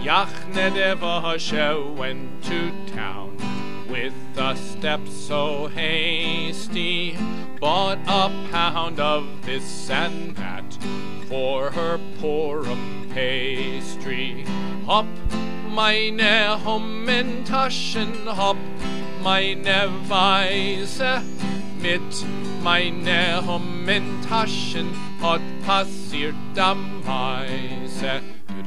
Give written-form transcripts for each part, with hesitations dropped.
Yachnedevashe went to town with a step so hasty, bought a pound of this and that for her Purim pastry. Hop, meine Hommentaschen, hop, meine Weise, mit meine Hommentaschen hat passiert am Meise.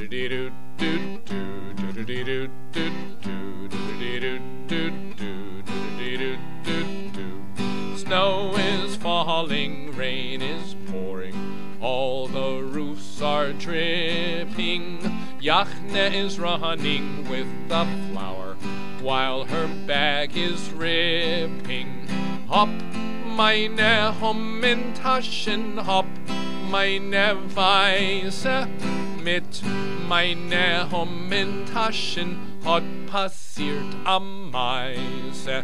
Snow is falling, rain is pouring, all the roofs are dripping. Yachne is running with the flour while her bag is ripping. Hop, meine Hommentaschen, hop, meine Weise, mit meine Hommentaschen hat passiert am Meise.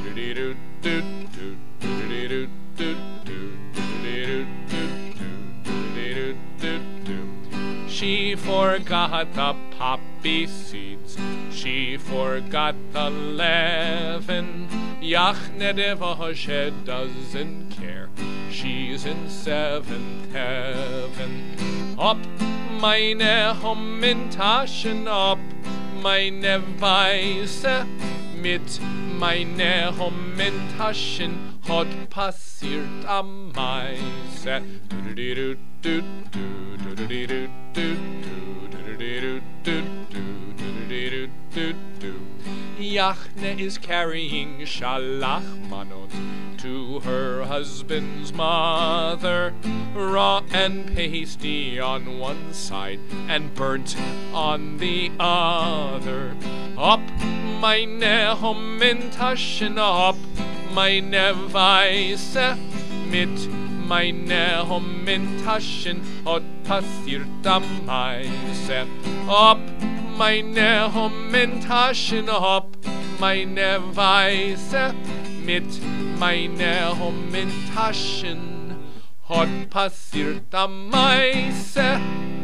She forgot the poppy seeds, she forgot the leaven. Yachnedevashe doesn't care, she's in seventh heaven. Up, meine Hommentaschen, up, meine Weise, mit meine Hommentaschen hat passiert am Meise. Yachne is carrying shalach manot to her husband's mother, raw and pasty on one side and burnt on the other. Up, meine Hommentaschen, up, meine Weise, mit meine Hommentaschen hat passiert am Meise. Up, meine Hommentaschen, up, meine Weise, mit meine Hommentaschen hat passiert am Meise.